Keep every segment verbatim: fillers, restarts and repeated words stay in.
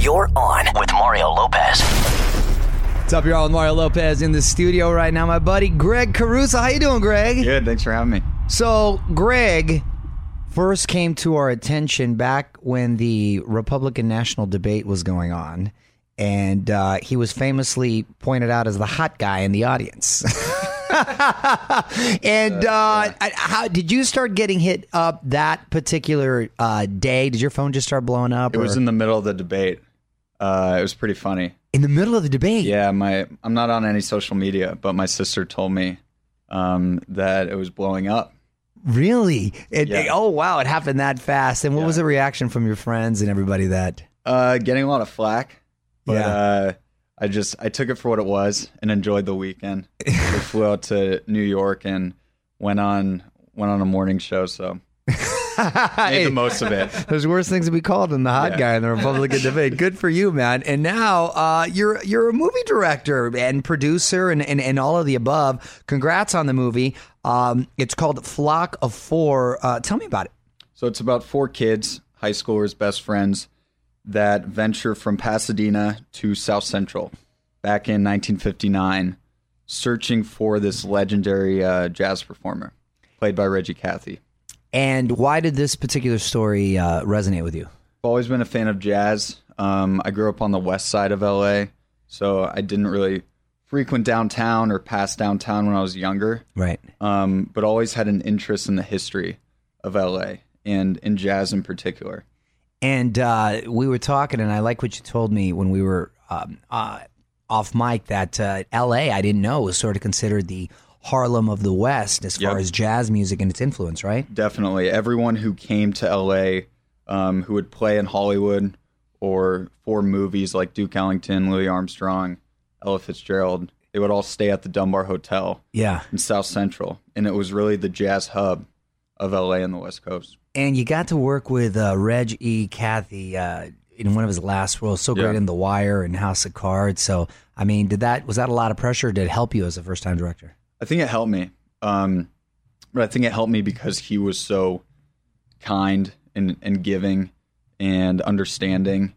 You're on with Mario Lopez. What's up, y'all? With Mario Lopez in the studio right now. My buddy Greg Caruso. How you doing, Greg? Good. Thanks for having me. So, Greg first came to our attention back when the Republican national debate was going on, and uh, he was famously pointed out as the hot guy in the audience. and uh, yeah. how did you start getting hit up that particular uh, day? Did your phone just start blowing up? It or? was in the middle of the debate. Uh, it was pretty funny. In the middle of the debate? Yeah, my I'm not on any social media, but my sister told me um, that it was blowing up. Really? It, yeah. Oh, wow. It happened that fast. And what yeah. was the reaction from your friends and everybody that? Uh, getting a lot of flack. But yeah. uh, I just, I took it for what it was and enjoyed the weekend. We flew out to New York and went on went on a morning show, so made the most of it. There's worse things to be called than the hot yeah. guy in the Republican debate. Good for you, man. And now uh, you're you're a movie director and producer and, and, and all of the above. Congrats on the movie. Um, it's called Flock of Four. Uh, tell me about it. So it's about four kids, high schoolers, best friends, that venture from Pasadena to South Central back in nineteen fifty-nine, searching for this legendary uh, jazz performer played by Reggie Cathy. And why did this particular story uh, resonate with you? I've always been a fan of jazz. Um, I grew up on the west side of L A, so I didn't really frequent downtown or pass downtown when I was younger. Right. Um, but always had an interest in the history of L A and in jazz in particular. And uh, we were talking, and I like what you told me when we were um, uh, off mic, that uh, L A, I didn't know, was sort of considered the Harlem of the West as far yep. as jazz music and its influence, right? Definitely. Everyone who came to L A, um, who would play in Hollywood or for movies like Duke Ellington, Louis Armstrong, Ella Fitzgerald, they would all stay at the Dunbar Hotel yeah. in South Central. And it was really the jazz hub of L A and the West Coast. And you got to work with uh, Reg E. Cathy uh, in one of his last roles. So great yeah. in The Wire and House of Cards. So, I mean, did that was that a lot of pressure? Or did it help you as a first-time director? I think it helped me. Um, but I think it helped me because he was so kind and, and giving and understanding.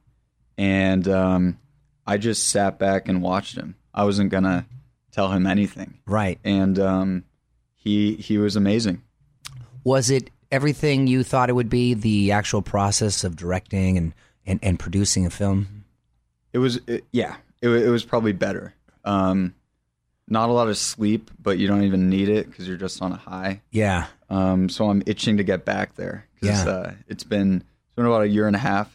And um, I just sat back and watched him. I wasn't going to tell him anything. Right. And um, he he was amazing. Was it everything you thought it would be, the actual process of directing and, and, and producing a film? It was, it, yeah, it, it was probably better. Um, not a lot of sleep, but you don't even need it because you're just on a high. Yeah. Um, so I'm itching to get back there because yeah. uh, it's been it's been about a year and a half.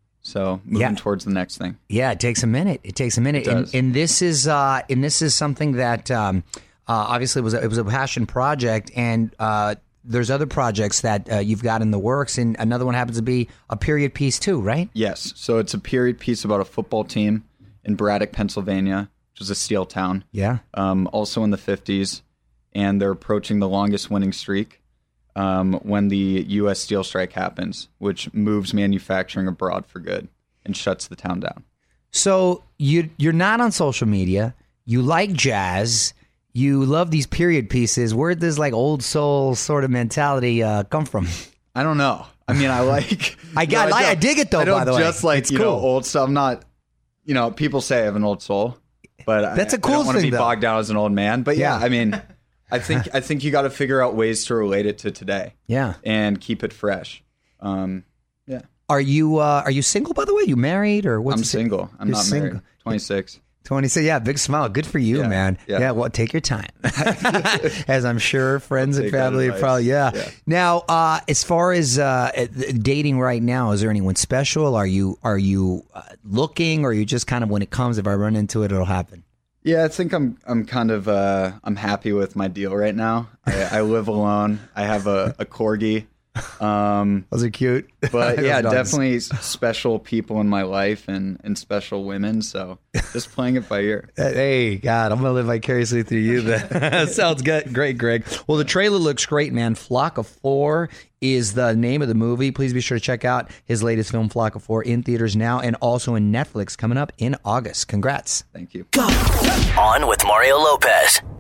So moving yeah. towards the next thing. Yeah, it takes a minute. It takes a minute, It and, does. and this is uh, and this is something that um, uh, obviously was a, it was a passion project, and uh, there's other projects that uh, you've got in the works, and another one happens to be a period piece too, right? Yes. So it's a period piece about a football team in Braddock, Pennsylvania, which is a steel town. Yeah. Um, also in the fifties, and they're approaching the longest winning streak um, when the U S steel strike happens, which moves manufacturing abroad for good and shuts the town down. So you you're not on social media. You like jazz. You love these period pieces. Where'd this like old soul sort of mentality uh, come from? I don't know. I mean, I like. I got. no, I, I, I dig it though. I don't by the way, just like it's you cool. know old stuff. I'm not. You know, people say I have an old soul, but that's I, a cool I don't want to thing, be though. bogged down as an old man. But yeah, Yeah. I mean, I think I think you got to figure out ways to relate it to today. Yeah, and keep it fresh. Um, yeah. Are you uh, are you single, by the way? You married or what's I'm the- single. I'm You're not single. married. twenty-six. twenty-six, yeah, big smile. Good for you, Yeah, man. yeah. Yeah, well, take your time. As I'm sure friends I'll and take that family are advice. probably, yeah. Yeah. Now, uh, as far as uh, dating right now, is there anyone special? Are you are you uh, looking, or are you just kind of, when it comes, if I run into it, it'll happen? Yeah, I think I'm I'm kind of uh, I'm happy with my deal right now. I, I live alone. I have a, a corgi. Um, Those are cute. but Those yeah, dogs. definitely special people in my life and, and special women. So just playing it by ear. Hey, God, I'm going to live vicariously through you. That sounds good. Great, Greg. Well, the trailer looks great, man. Flock of Four is the name of the movie. Please be sure to check out his latest film, Flock of Four, in theaters now and also in Netflix coming up in August. Congrats. Thank you. On with Mario Lopez.